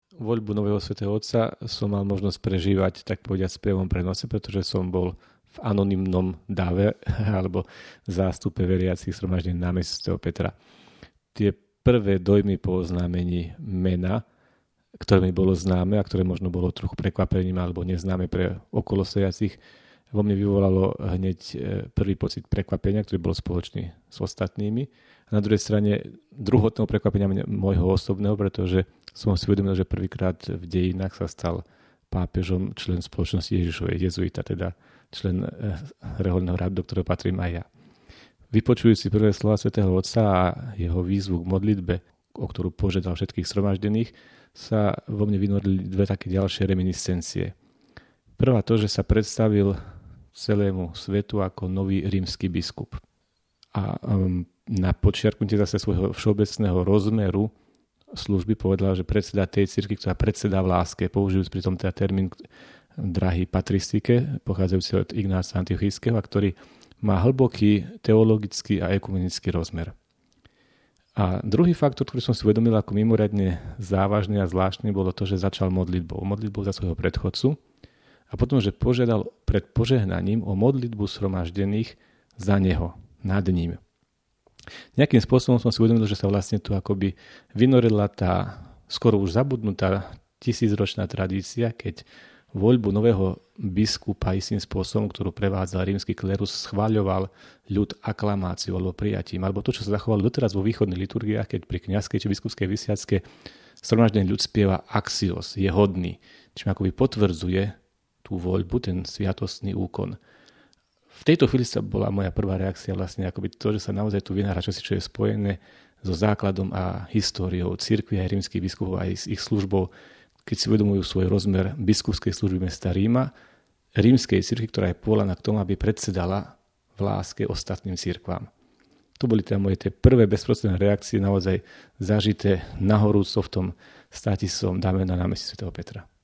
Voľbu nového svätého Otca som mal možnosť prežívať, tak povediať, v priamom prenose, pretože som bol v anonymnom dáve alebo zástupe veriacich zhromaždení na námestí svätého Petra. Tie prvé dojmy po oznámení mena, ktoré mi bolo známe a ktoré možno bolo trochu prekvapením alebo neznáme pre okolostojacich, vo mne vyvolalo hneď prvý pocit prekvapenia, ktorý bol spoločný s ostatnými. A na druhej strane druhotného prekvapenia môjho osobného, pretože som si uvedomil, že prvýkrát v dejinách sa stal pápežom člen spoločnosti Ježišovej, jezuita, teda člen rehoľného radu, do ktorého patrím aj ja. Vypočujúci prvé slova svätého Otca a jeho výzvu k modlitbe, o ktorú požiadal všetkých zhromaždených, sa vo mne vynorili dve také ďalšie reminiscencie. Prvá to, že sa predstavil celému svetu ako nový rímsky biskup. A na podčiarknutie zase svojho všeobecného rozmeru služby povedal, že predseda tej cirkvi, ktorá predseda v láske, použijúc pritom teda termín drahý patristike, pochádzajúci od Ignáca Antiochijského, a ktorý má hlboký teologický a ekumenický rozmer. A druhý faktor, ktorý som si uvedomil ako mimoriadne závažný a zvláštny, bolo to, že začal modlitbou za svojho predchodcu a potom, že požiadal pred požehnaním o modlitbu zhromaždených za neho, nad ním. Nejakým spôsobom som si uvedomil, že sa vlastne tu akoby vynorila tá skoro už zabudnutá tisícročná tradícia, keď voľbu nového biskupa istým spôsobom, ktorú prevádzal rímsky klérus, schváľoval ľud aklamáciou alebo prijatím. Alebo to, čo sa zachovalo doteraz vo východných liturgiách, keď pri kňazskej či biskupskej vysviacke zhromaždený ľud spieva axios, je hodný, čím akoby potvrdzuje tú voľbu, ten sviatostný úkon. V tejto chvíli sa bola moja prvá reakcia vlastne akoby to, že sa naozaj tu vynára čosi, čo je spojené so základom a históriou cirkvi aj rímskych biskupov aj s ich službou, keď si uvedomujú svoj rozmer biskupskej služby mesta Ríma, rímskej cirkvi, ktorá je povolaná k tomu, aby predsedala v láske ostatným cirkvám. To boli teda moje tie prvé bezprostredné reakcie, naozaj zažité nahorúco v tom státisovom dáme na námestí svätého Petra.